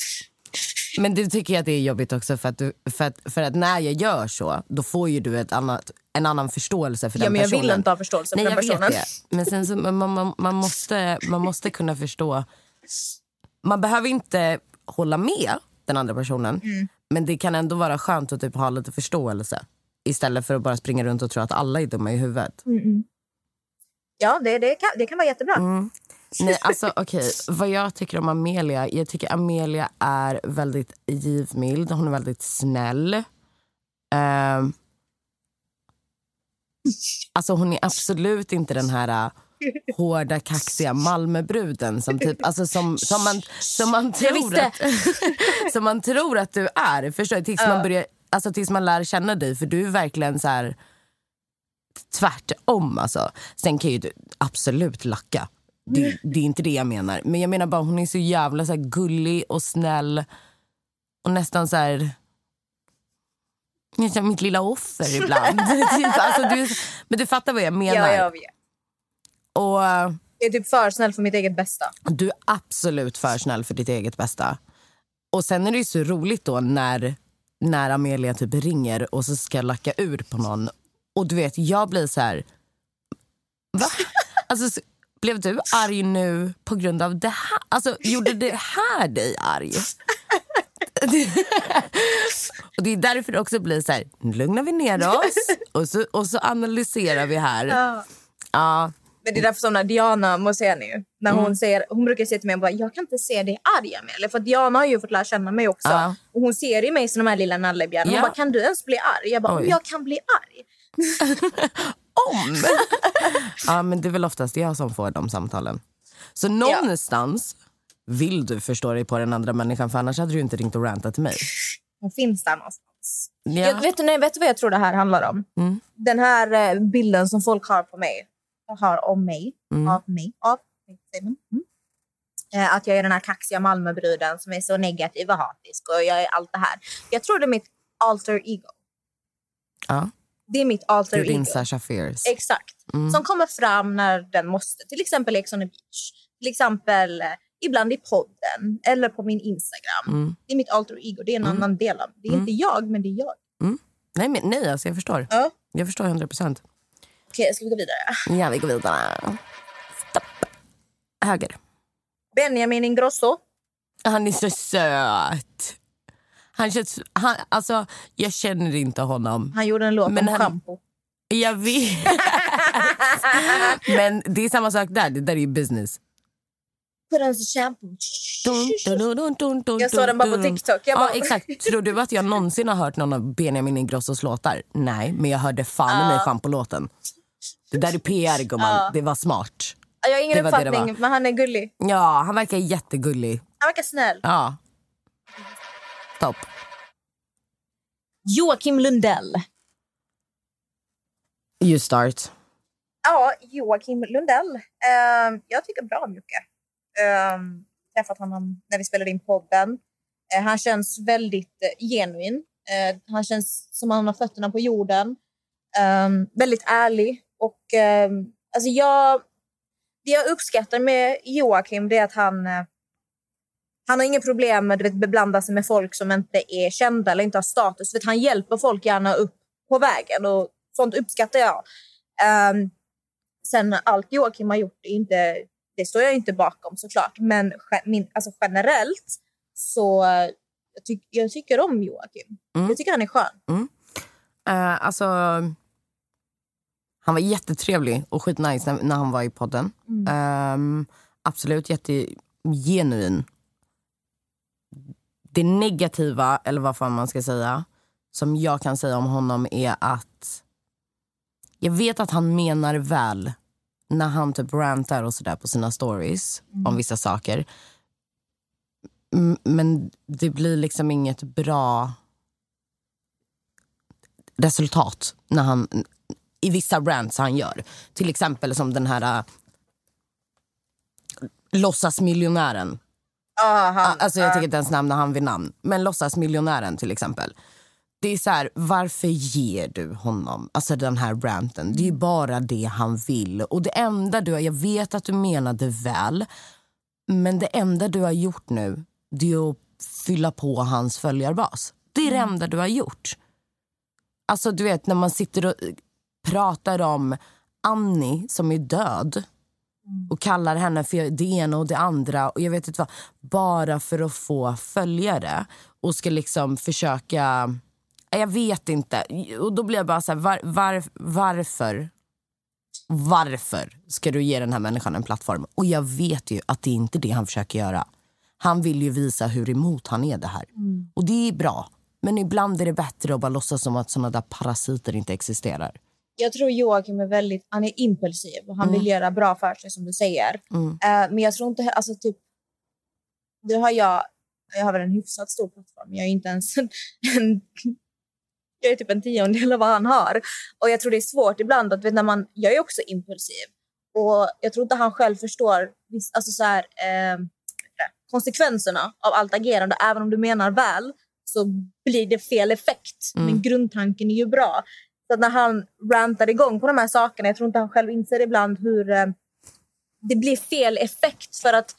Men du tycker att det är jobbigt också för att, du, för att, för att när jag gör så, då får ju du ett annat, en annan förståelse för ja, den men jag personen. vill inte ha förståelse Nej, för den jag personen. Vet det. Men sen så, man, man, man, måste, man måste kunna förstå. Man behöver inte hålla med den andra personen. Mm. Men det kan ändå vara skönt att typ ha lite förståelse. Istället för att bara springa runt och tro att alla är dumma i huvudet. Mm. Ja, det, det, kan, det kan vara jättebra. Mm. Nej, alltså okej. Okay. Vad jag tycker om Amelia. Jag tycker Amelia är väldigt givmild. Hon är väldigt snäll. Uh, alltså hon är absolut inte den här... hårda, kaxiga Malmöbruden som typ alltså som som man som man tror att, som man tror att du är. Förstår du? Tills uh. man börjar alltså tills man lär känna dig, för du är verkligen så här tvärtom alltså. Sen kan ju du absolut lacka. Det, det är inte det jag menar, men jag menar bara hon är så jävla så här gullig och snäll och nästan så här nästan mitt lilla offer ibland. Alltså du, men du fattar vad jag menar. Ja, jag vet. Och jag är typ för snäll för mitt eget bästa. Du är absolut för snäll för ditt eget bästa. Och sen är det ju så roligt då när, när Amelia typ ringer och så ska lacka ur på någon. Och du vet, jag blir så här... Va? Alltså, blev du arg nu på grund av det här? Alltså, gjorde det här dig arg? Och det är därför det också blir så här, nu lugnar vi ner oss och så, och så analyserar vi här. Ja. Ja. Men det är därför som när Diana Moseni, när hon mm. säger, hon brukar säga till mig bara, jag kan inte se dig arg med. För Diana har ju fått lära känna mig också. Uh. Och hon ser i mig som de här lilla nallebjörn. Hon ja. bara, kan du ens bli arg? Jag bara, jag kan bli arg. Om? Ja, men det är väl oftast jag som får de samtalen. Så någonstans ja. vill du förstå dig på den andra människan, för annars hade du inte ringt och rantat till mig. Hon finns där någonstans. Ja. Jag, vet, du, nej, vet du vad jag tror det här handlar om? Mm. Den här eh, bilden som folk har på mig. Har om mig, mm. av mig, av mm. eh, att jag är den här kaxiga Malmöbruden som är så negativ och hatisk och jag är allt det här. Jag tror det är mitt alter ego. Ja. Det är mitt alter ego. Din Sasha Fierce. Exakt. Mm. Som kommer fram när den måste. Till exempel Ex on the Beach. Till exempel eh, ibland i podden eller på min Instagram. Mm. Det är mitt alter ego. Det är en mm. annan del av. Det är mm. inte jag, men det är jag. Mm. Nej, men, nej, alltså jag förstår. Ja. Jag förstår hundra procent. Okej, ska vi gå vidare? Ja, vi går vidare. Stopp. Höger. Benjamin Ingrosso. Han är så söt. Han känns, han, alltså, jag känner inte honom. Han gjorde en låt men om han, shampoo. Jag vet. Men det är samma sak där. Det där är ju business. Put on some shampoo. Dun, dun, dun, dun, dun, jag såg den bara på TikTok. Jag bara... Ja, exakt. Tror du att jag någonsin har hört någon av Benjamin Ingrossos låtar? Nej, men jag hörde fan i mig fan på låten. Det där är P R, gumman. Uh. Det var smart. Jag har ingen Det var det det uppfattning, var. men han är gullig. Ja, han verkar jättegullig. Han verkar snäll. Ja. Topp. Joakim Lundell. You start. Ja, Joakim Lundell. Uh, jag tycker bra om Jocke. Uh, träffat honom när vi spelade in podden. Uh, han känns väldigt uh, genuin. Uh, han känns som han har fötterna på jorden. Um, väldigt ärlig. Och uh, alltså jag, det jag uppskattar med Joakim, det är att han, uh, han har inga problem med att beblanda sig med folk som inte är kända eller inte har status. För att han hjälper folk gärna upp på vägen. Och sånt uppskattar jag. Um, sen allt Joakim har gjort är inte, det står jag inte bakom såklart. Men min, alltså generellt så uh, jag, tyck, jag tycker om Joakim. Mm. Jag tycker han är skön. Mm. Uh, alltså, han var jättetrevlig och skitnice när, när han var i podden. Mm. Um, absolut jättegenuin. Det negativa, eller vad fan man ska säga, som jag kan säga om honom är att jag vet att han menar väl när han typ rantar och sådär på sina stories mm. om vissa saker. M- men det blir liksom inget bra resultat när han, i vissa rants han gör. Till exempel som den här uh, låtsasmiljonären. Ah, han, alltså jag ah. tänker inte ens nämna han vid namn. Men låtsasmiljonären till exempel. Det är så här, varför ger du honom alltså den här ranten? Det är ju bara det han vill. Och det enda du har, jag vet att du menade väl, men det enda du har gjort nu, det är att fylla på hans följarbas. Det är det Mm. enda du har gjort. Alltså du vet, när man sitter och pratar om Annie som är död och kallar henne för det ena och det andra och jag vet inte vad, bara för att få följare och ska liksom försöka, jag vet inte, och då blir jag bara så här, var, var, varför varför ska du ge den här människan en plattform? Och jag vet ju att det är inte det han försöker göra. Han vill ju visa hur emot han är det här. Mm. Och det är bra. Men ibland är det bättre att bara låtsas som att sådana där parasiter inte existerar. Jag tror Joakim är väldigt, han är impulsiv och han mm. vill göra bra för sig som du säger. Mm. Uh, men jag tror inte, alltså typ, det har jag, jag har väl en hyfsat stor plattform. Jag är inte ens en, en jag är typ en tiondel av vad han har. Och jag tror det är svårt ibland att vet, när man, jag är också impulsiv. Och jag tror inte han själv förstår alltså så här, eh, konsekvenserna av allt agerande. Även om du menar väl så blir det fel effekt. Mm. Men grundtanken är ju bra. Så att när han rantar igång på de här sakerna, jag tror inte han själv inser ibland hur eh, det blir fel effekt. För att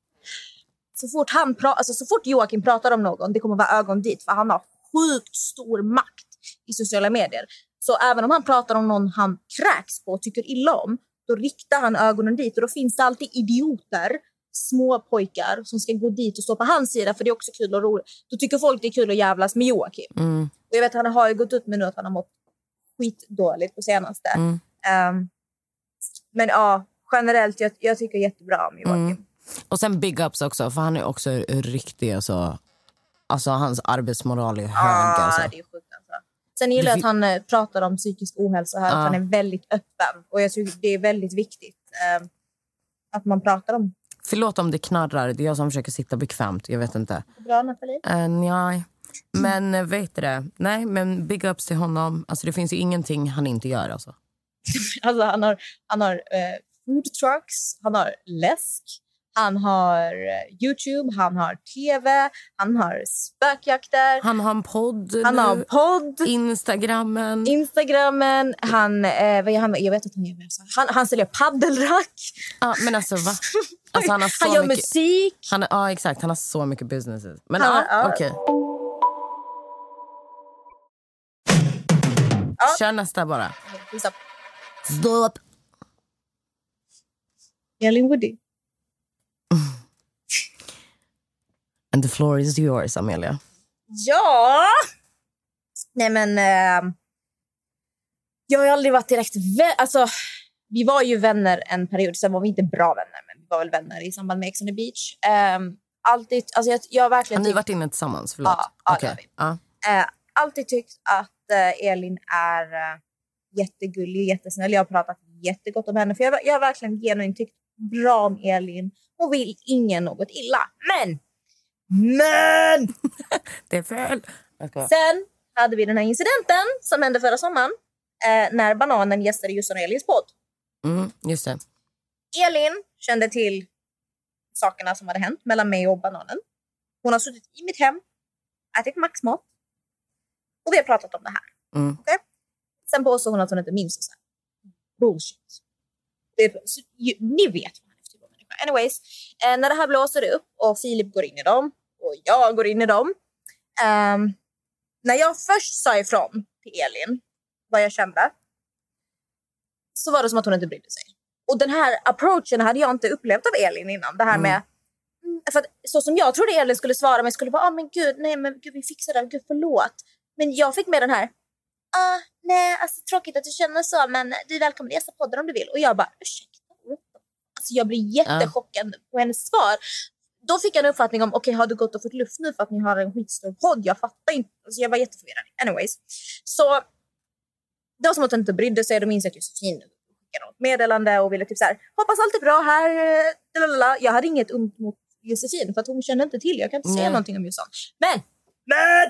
så fort, han pra- alltså, så fort Joakim pratar om någon, det kommer vara ögon dit. För han har sjukt stor makt i sociala medier. Så även om han pratar om någon han kräks på och tycker illa om, då riktar han ögonen dit. Och då finns det alltid idioter, små pojkar som ska gå dit och stå på hans sida, för det är också kul och roligt. Då tycker folk det är kul att jävlas med Joakim. Mm. Och jag vet, han har ju gått ut med nu att han har mått skitdåligt på senaste. Mm. Um, men ja, generellt, jag, jag tycker jättebra om Joakim. Mm. Och sen big ups också, för han är också riktig, alltså, alltså hans arbetsmoral är hög. Ja, alltså. det är sjukt alltså. Sen gillar jag att han eh, pratar om psykisk ohälsa här, ah. att han är väldigt öppen. Och jag tycker det är väldigt viktigt eh, att man pratar om. Förlåt om det knarrar, det är jag som försöker sitta bekvämt, jag vet inte. Bra, Nathalie? Uh, nej, men mm. vet du det? Nej, men big ups till honom. Alltså det finns ju ingenting han inte gör alltså. Alltså han har, han har eh, food trucks, han har läsk. Han har YouTube, han har tv, han har spökjakter. Han har en podd. Han nu. har en podd. Instagrammen. Instagrammen. Han, eh, vad han, jag vet att han gör mer. Han, han säljer paddelrack. Ja, men alltså va? Alltså, han har så han gör mycket, musik. Han är, ja, exakt. Han har så mycket businesses. Men han, ja, ja. okej. Okay. Ja. Kör nästa bara. Stopp. Stopp. Elin Woody. And the floor is yours, Amelia. Ja! Nej men... Eh, jag har aldrig varit direkt... Vä- alltså, vi var ju vänner en period. Sen var vi inte bra vänner, men vi var väl vänner i samband med Ex on the Beach. Eh, alltid... Alltså, jag, jag har verkligen... Har ni varit inne tillsammans? Förlåt. Ja, ja, okay. ja. Eh, alltid tyckt att eh, Elin är eh, jättegullig och jättesnäll. Jag har pratat jättegott om henne. För jag, jag har verkligen genuint tyckt bra med Elin. Hon vill ingen något illa. Men! Men! Det är fel. Sen hade vi den här incidenten som hände förra sommaren. Eh, när Bananen gästade just Elins podd. Mm, just det. Elin kände till sakerna som hade hänt mellan mig och Bananen. Hon har suttit i mitt hem, ätit maxmat. Och vi har pratat om det här. Mm. Okay? Sen påstår hon att hon inte minns så här. Bullshit. Det är, så, ju, ni vet vad han är för typ av människa. Anyways, eh, när det här blåser upp och Filip går in i dem och jag går in i dem. Eh, när jag först sa ifrån till Elin vad jag kände, så var det som att hon inte brydde sig. Och den här approachen hade jag inte upplevt av Elin innan. Det här med, mm. för att, så som jag trodde Elin skulle svara mig, skulle vara, ah, men gud, nej men gud, vi fixar det, gud förlåt. Men jag fick med den här, ah, nej, alltså tråkigt att du känner så, men du är välkommen att gästa podden om du vill. Och jag bara, ursäkta. Alltså jag blir jättechockad uh. på hennes svar. Då fick jag en uppfattning om, okej, okay, har du gått och fått luft nu för att ni har en skitstor podd? Jag fattar inte, alltså jag var jätteförvirrad. Anyways, så det var som att hon inte brydde sig. Då minns jag att Josefin skickade något meddelande och ville typ så här, hoppas allt är bra här. Lalalala. Jag hade inget ont mot Josefin för att hon kände inte till. Jag kan inte säga mm. någonting om just sånt. Men, men!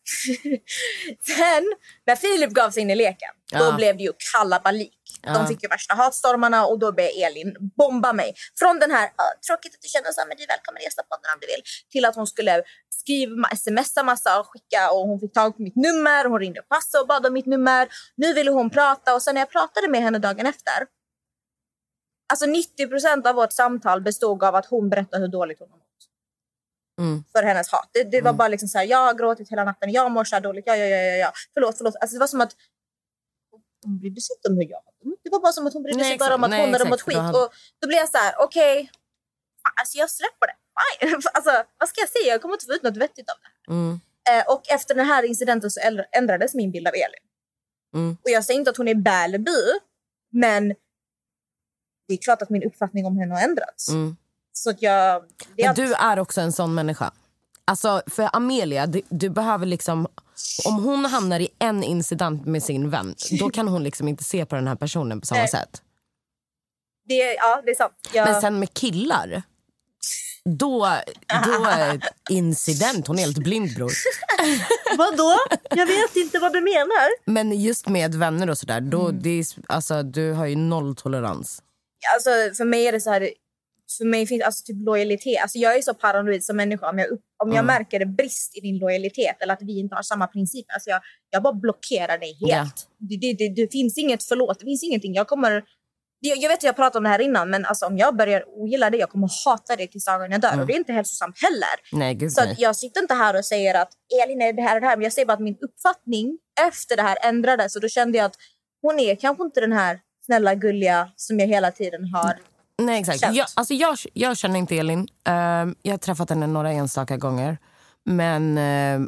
Sen, när Filip gav sig in i leken, ja. Då blev det ju kalabalik. Ja. De fick ju värsta hatstormarna och då började Elin bomba mig. Från den här, tråkigt att du känner så, men du är välkommen att gästa podden om du vill. Till att hon skulle skriva, smsa massa och skicka, och hon fick tag på mitt nummer. Hon ringde och passade och bad om mitt nummer. Nu ville hon prata, och sen när jag pratade med henne dagen efter, alltså nittio procent av vårt samtal bestod av att hon berättade hur dåligt hon var. Mm. För hennes hat. Det, det var mm. bara liksom så här, jag har gråtit hela natten, jag mår så här dåligt, ja, ja, ja, ja, ja. Förlåt, förlåt. Alltså det var som att hon brydde sig inte om hur jag var. Det var bara som att hon brydde nej, sig bara om att nej, hon hade mått skit. Hade... Och då blev jag så här, okej, okay, alltså jag släpper det. Alltså, vad ska jag säga? Jag kommer inte få ut något vettigt av det. Mm. Eh, och efter den här incidenten så ändrades min bild av Elin. Mm. Och jag säger inte att hon är bälby, men det är klart att min uppfattning om henne har ändrats. Mm. Så att jag, men att... du är också en sån människa. Alltså för Amelia, du, du behöver liksom, om hon hamnar i en incident med sin vän, då kan hon liksom inte se på den här personen på samma Nej. sätt. Det, ja, det är sant. Jag... Men sen med killar, då, då är incident, hon är helt blind, bror. Vadå? Jag vet inte vad du menar. Men just med vänner och sådär, då, mm. det är, alltså, du har ju noll tolerans. Alltså för mig är det så här, för mig finns alltså typ lojalitet. Alltså jag är så paranoid som människa. Om jag, upp, om jag mm. märker det brist i din lojalitet eller att vi inte har samma principer, alltså jag, jag bara blockerar dig helt. Yeah. Det, det, det, det finns inget förlåt, det finns ingenting. Jag kommer, jag, jag vet att jag pratade om det här innan, men alltså om jag börjar ogilla det, jag kommer hata det tills dagen jag dör. Mm. Och det är inte hälsosamt heller. Nej, gud, så nej. Att jag sitter inte här och säger att Elin är det här och det här, men jag säger bara att min uppfattning efter det här ändrades. Och då kände jag att hon är kanske inte den här snälla, gulliga som jag hela tiden har. Nej, exakt. Jag, alltså jag, jag känner inte Elin. Uh, jag har träffat henne några enstaka gånger. Men uh,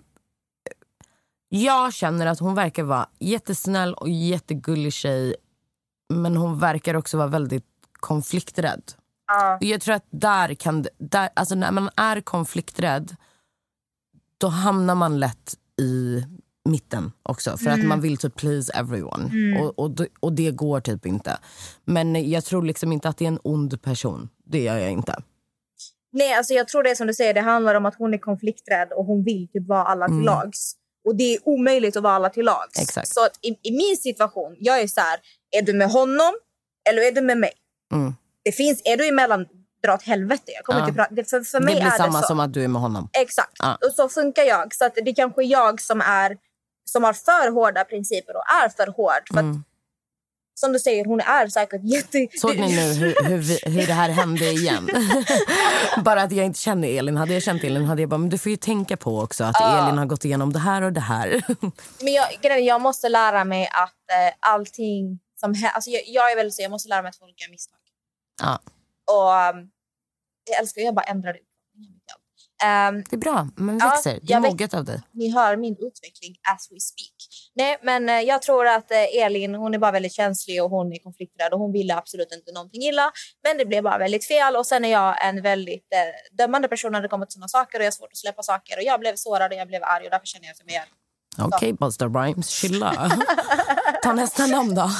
jag känner att hon verkar vara jättesnäll och jättegullig tjej. Men hon verkar också vara väldigt konflikträdd. Uh. Jag tror att där kan... Där, alltså när man är konflikträdd, då hamnar man lätt i mitten också. För mm. att man vill typ please everyone. Mm. Och, och, och det går typ inte. Men jag tror liksom inte att det är en ond person. Det gör jag inte. Nej, alltså jag tror det är som du säger. Det handlar om att hon är konflikträdd och hon vill typ vara alla till mm. lags. Och det är omöjligt att vara alla till lags. Exakt. Så att i, i min situation, jag är så här, är du med honom eller är du med mig? Mm. Det finns, är du emellan, dra åt helvete. Jag kommer ja. till, för, för mig det blir är samma det så. Som att du är med honom. Exakt. Ja. Och så funkar jag. Så att det är kanske jag som är som har för hårda principer och är för hård. För mm. att, som du säger, hon är säkert jätte... Såg ni nu hur, hur, vi, hur det här hände igen? Bara att jag inte känner Elin. Hade jag känt Elin hade jag bara, men du får ju tänka på också att ja. Elin har gått igenom det här och det här. Men jag, jag måste lära mig att eh, allting som... Alltså jag, jag är väl så, jag måste lära mig att folk gör misstag. Ja. Och um, jag älskar jag bara ändrar det. Um, det är bra, men ja, växer. Det är moget av dig. Ni hör min utveckling as we speak. Nej, men uh, jag tror att uh, Elin, hon är bara väldigt känslig och hon är konflikträdd och hon ville absolut inte någonting illa. Men det blev bara väldigt fel och sen är jag en väldigt uh, dömande person när det kommer till sådana saker och jag har svårt att släppa saker och jag blev sårad och jag blev arg och därför känner jag som jag är. Okej, okay, Busta Rhymes, chilla. Ta nästa namn då.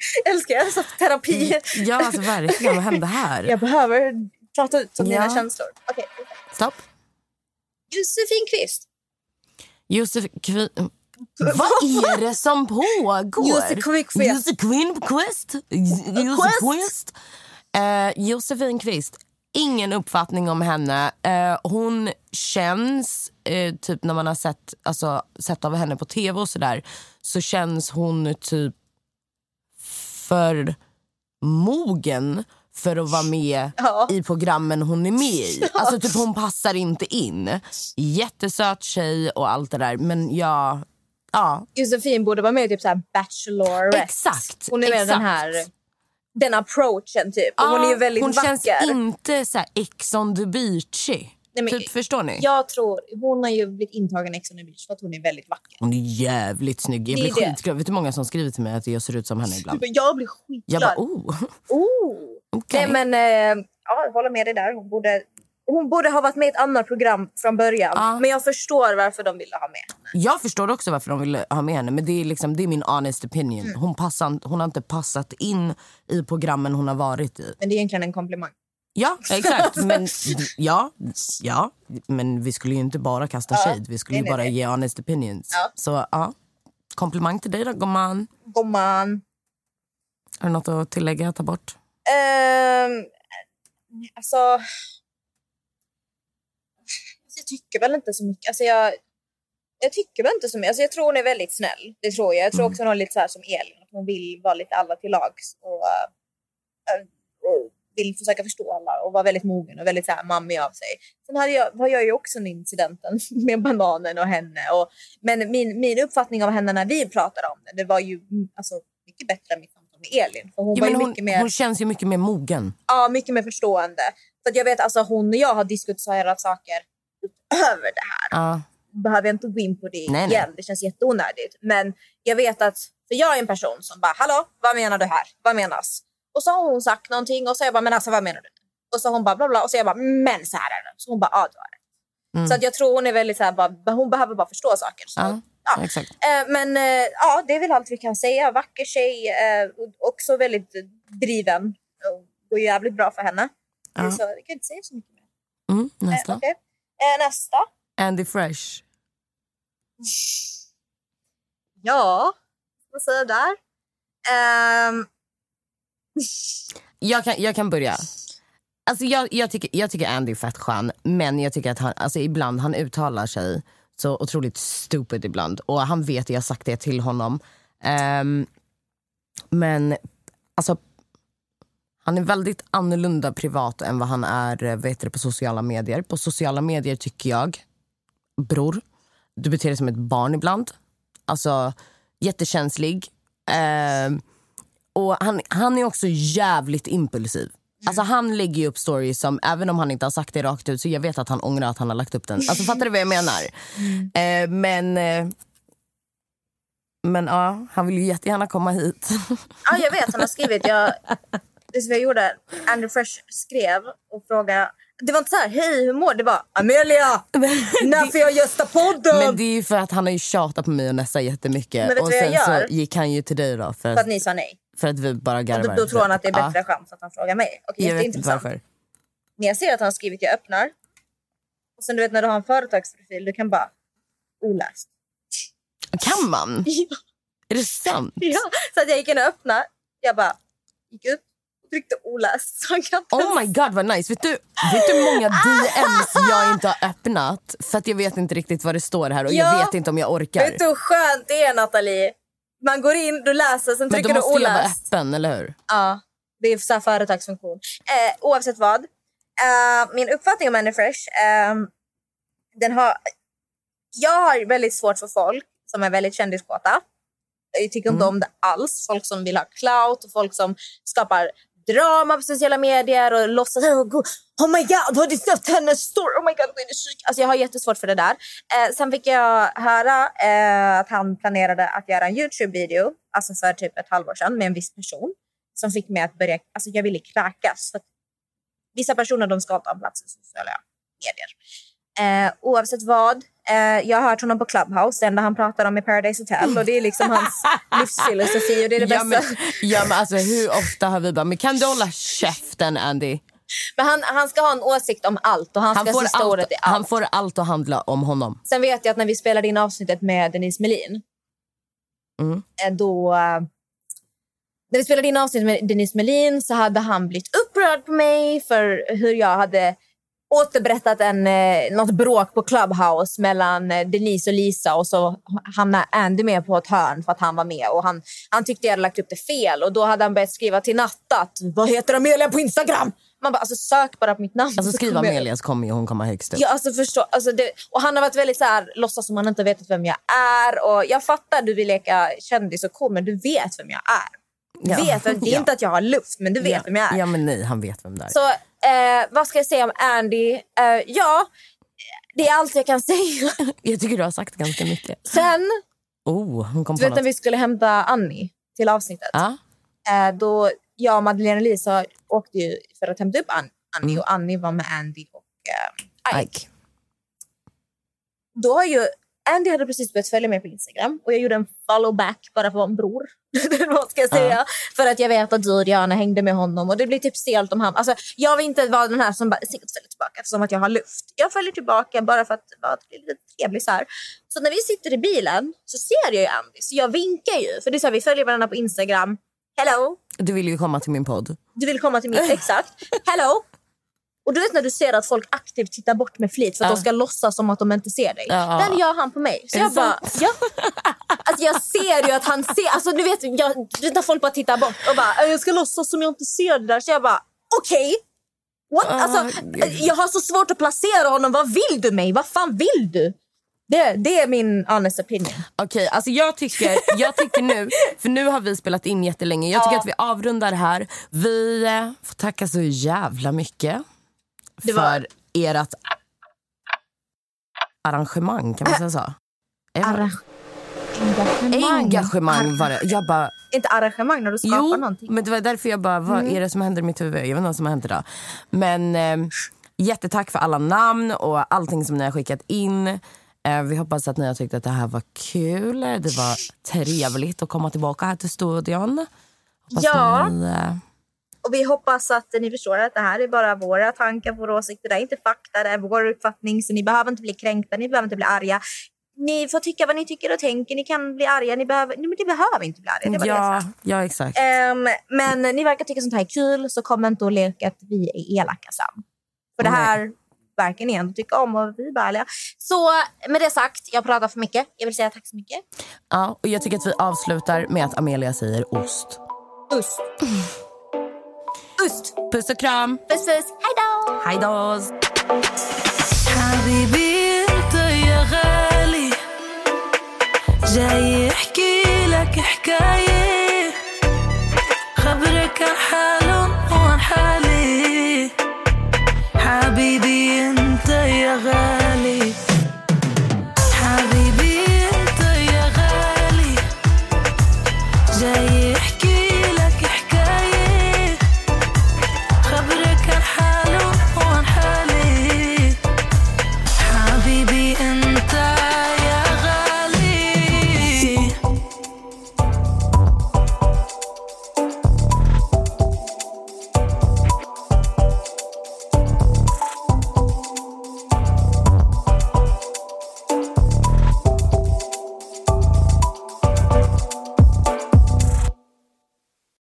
Jag älskar jag så terapi. Ja, alltså verkligen. Vad hände här? Jag behöver prata ut om Ja. mina känslor. Okej. Stopp. Josefin Kvist. Josef Kvin... Vad är det som pågår? Josefin Kvist. Josefin Kvist. Josefin Kvist. Eh, Josefin Kvist. Ingen uppfattning om henne. Eh, hon känns, eh, typ när man har sett, alltså, sett av henne på tv och sådär, så känns hon typ för mogen för att vara med Ja. i programmen hon är med i. Alltså typ hon passar inte in. Jättesöt tjej och allt det där. Men ja, ja. Josefin borde vara med i typ så här Bachelorette. Exakt. Hon är med exakt. den här den approachen typ. Och Ja, hon är ju väldigt hon vacker. känns inte så här Ex on the beachy. Nej, men Typ, förstår ni? Jag tror, hon har ju blivit intagen i Ex on the Beach för att hon är väldigt vacker. Hon är jävligt snygg. Jag Det är blir det. skitglad. Vet du hur många som skriver till mig att jag ser ut som henne ibland? Jag blir skitglad. Jag bara, oh. Oh. Okej. Nej men, eh, ja, jag håller med dig där. Hon borde, hon borde ha varit med i ett annat program från början. Ja. Men jag förstår varför de ville ha med henne. Jag förstår också varför de vill ha med henne. Men det är, liksom, det är min honest opinion. Mm. Hon, passar, hon har inte passat in i programmen hon har varit i. Men det är egentligen en komplimang. Ja, exakt. Men, ja, ja, men vi skulle ju inte bara kasta Ja. shade. Vi skulle ju Nej, nej, bara nej. ge honest opinions. Ja. Så ja, komplimang till dig då, gumman. Gumman. Har du något att tillägga, ta bort? Ehm, alltså... Jag tycker väl inte så mycket. Alltså jag, jag tycker väl inte så mycket. Alltså jag tror hon är väldigt snäll. Det tror jag. Jag tror Mm. också hon är lite så här som Elin. Att hon vill vara lite alla till lags. Och, äh, och vill försöka förstå alla. Och vara väldigt mogen och väldigt så här mammig av sig. Sen hade jag, var jag ju också en incidenten med bananen och henne. Och, men min, min uppfattning av henne när vi pratade om det. Det var ju alltså, mycket bättre än mitt samtal med Elin. För hon Jo, var men ju hon, mycket mer... hon känns ju mycket mer mogen. Ja, mycket mer förstående. För att jag vet, alltså hon och jag har diskuterat saker utöver det här. Ja. Behöver jag inte gå in på det Nej, igen. nej. Det känns jätteonödigt. Men jag vet att, för jag är en person som bara, hallå, vad menar du här? Vad menas? Och så har hon sagt någonting och så jag bara, men alltså vad menar du? Och så hon bara, bla bla. Och så jag bara, men så här är det. Så hon bara, ja du har det. Mm. Så att jag tror hon är väldigt så här, bara, hon behöver bara förstå saker. Så, Ja, ja. exakt. Eh, men eh, ja, det är väl allt vi kan säga. Vacker tjej, eh, och också väldigt driven. Och går ju jävligt bra för henne. Ja. Så jag kan inte säga så mycket mer. Mm, nästa. Eh, okay. eh, nästa. Andy Fresh. Ja, vad säger jag där? Ehm, Jag kan, jag kan börja. Alltså jag, jag, tycker, jag tycker Andy är fett skön. Men jag tycker att han, alltså ibland han uttalar sig så otroligt stupid ibland. Och han vet, jag har sagt det till honom. Ehm, men alltså han är väldigt annorlunda privat än vad han är vet du, på sociala medier. På sociala medier tycker jag, bror, du beter dig som ett barn ibland. Alltså jättekänslig. Ehm, och han, han är också jävligt impulsiv. Alltså han lägger ju upp stories som, även om han inte har sagt det rakt ut, så jag vet att han ångrar att han har lagt upp den. Alltså fattar du vad jag menar? Eh, men eh, Men ja, han vill ju jättegärna komma hit. ja, jag vet, han har skrivit. Jag, det som jag gjorde, Andrew Fresh skrev och frågade. Det var inte så här, hej hur mår? Det var, Amelia, när får jag gästa podden? Men det är ju för att han har ju tjatat på mig och Nessa jättemycket. Men vet du och vad jag sen gör? så gick han ju till dig då. För, För att ni sa nej. för att vi bara Och garvar. då, då tror han att det är bättre Ja, chans att han frågar mig. Okej, jag vet inte jätteintressant. varför. Men jag ser att han har skrivit, jag öppnar. Och sen du vet när du har en företagsprofil, du kan bara oläst. Kan man? Ja. Är det sant? Ja, så att jag gick in och öppnade. Jag bara gick upp och tryckte oläst. Så han kan inte Oh my god vad nice. Vet du, vet du hur många D Ms jag inte har öppnat? För att jag vet inte riktigt vad det står här. Och Ja. jag vet inte om jag orkar. Vet du hur skönt det är, Nathalie? Man går in, du läser, sen Men trycker då du måste jag vara oläst. öppen, eller hur? Ja, det är så här företagsfunktion. Eh, oavsett vad. Eh, min uppfattning om Andy Fresh. Eh, den har... Jag har väldigt svårt för folk som är väldigt kändiskåta. Jag tycker inte Mm. om det alls. Folk som vill ha clout och folk som skapar drama på sociala medier och låtsas oh, go- oh my god, har du sett hennes story? Oh my god, hon är sjuk. Alltså jag har jättesvårt för det där. Eh, sen fick jag höra eh, att han planerade att göra en YouTube-video, alltså för typ ett halvår sedan, med en viss person som fick mig att börja, alltså jag ville kräkas. För att vissa personer, de ska inte ha plats i sociala medier. Eh, oavsett vad. Eh, jag har hört honom på Clubhouse. Det enda han pratar om är Paradise Hotel. Och det är liksom hans livsfilosofi. Och det är det ja, bästa. Men, ja men alltså hur ofta har vi bara, men kan du hålla käften Andy? Men han, han ska ha en åsikt om allt. Och han, han, ska får sista ordet allt, i allt. han får allt att handla om honom. Sen vet jag att när vi spelade in avsnittet med Denise Melin. Mm. Eh, då... Eh, när vi spelade in avsnittet med Denise Melin så hade han blivit upprörd på mig för hur jag hade återberättat en, eh, något bråk på Clubhouse mellan eh, Denise och Lisa, och så hamnade Andy med på ett hörn för att han var med, och han, han tyckte jag hade lagt upp det fel, och då hade han börjat skriva till Natta att, vad heter Amelia på Instagram? Man bara, alltså sök bara på mitt namn. Alltså skriva Amelia så kommer ju hon komma högst upp. Ja, alltså förstå, alltså det, och han har varit väldigt så här, låtsas som han inte vet vem jag är, och jag fattar, du vill leka kändis och cool, men du vet vem jag är. Ja. Vet, det är ja. inte att jag har luft, men du vet ja. vem jag är. Ja men nej, han vet vem det är. Så eh, vad ska jag säga om Andy? Eh, ja, det är allt jag kan säga. Jag tycker du har sagt ganska mycket. Sen, Oh, hon kom du på vet något. när vi skulle hämta Annie till avsnittet. Ja. Eh, då jag och Madeleine och Lisa åkte ju för att hämta upp An- Annie. Mm. Och Annie var med Andy och eh, Ike. Ike. Då har ju Andy hade precis börjat följa med på Instagram. Och jag gjorde en follow back bara för att vara en bror. Vad ska jag säga? Ja. För att jag vet att du och Diana hängde med honom. Och det blir typ stelt om han. Alltså, jag vill inte vara den här som bara följer tillbaka som att jag har luft. Jag följer tillbaka bara för att vara lite trevlig så här. Så när vi sitter i bilen så ser jag ju Andy. Så jag vinkar ju. För det är så här, vi följer varandra på Instagram. Hello. Du vill ju komma till min podd. Du vill komma till mitt, exakt. Hello. Och du vet när du ser att folk aktivt tittar bort med flit för att Ja. de ska låtsas som att de inte ser dig. Ja. Den gör han på mig. Så Är jag det bara, ja. Alltså jag ser ju att han ser, alltså du vet, jag, du vet när folk bara tittar bort och bara, jag ska låtsas som jag inte ser det där. Så jag bara, okej. Okay. Ah, Alltså, Gud. jag har så svårt att placera honom. Vad vill du mig? Vad fan vill du? Det, det är min honest opinion. Okej, alltså jag tycker, jag tycker nu, för nu har vi spelat in jättelänge. Jag tycker Ja. att vi avrundar här. Vi eh, får tacka så jävla mycket Det för var- ert arrangemang, kan man säga så? Arra- Engagemang. Engagemang var det. Jag bara, Inte arrangemang när du skapar jo, någonting. men det var därför jag bara, vad är det som händer i mitt huvud? Jag vet inte vad som har hänt idag. Men eh, jättetack för alla namn och allting som ni har skickat in. Eh, vi hoppas att ni har tyckt att det här var kul. Det var trevligt att komma tillbaka här till studion. Hoppas Ja. ni, eh, Och vi hoppas att ni förstår att det här är bara våra tankar, våra åsikter. Det är inte fakta, det är vår uppfattning. Så ni behöver inte bli kränkta, ni behöver inte bli arga. Ni får tycka vad ni tycker och tänker. Ni kan bli arga, ni behöver, ni, ni behöver inte bli arga. Det är bara det jag ja, säger. ja, exakt. Ehm, men ni verkar tycka sånt här är kul, så kom inte och leka att vi är elaka sen. För det här verkar ni ändå tycka om och vi är bara ärliga. Så med det sagt, jag pratar för mycket. Jag vill säga tack så mycket. Ja, och jag tycker att vi avslutar med att Amelia säger ost. Ost. Ost. Puss och kram. Puss puss. Hej då. Hej då. حبيبي انت يا غالي جاي احكي لك حكاية خبرك عن حالهم وعن حالي حبيبي انت يا غالي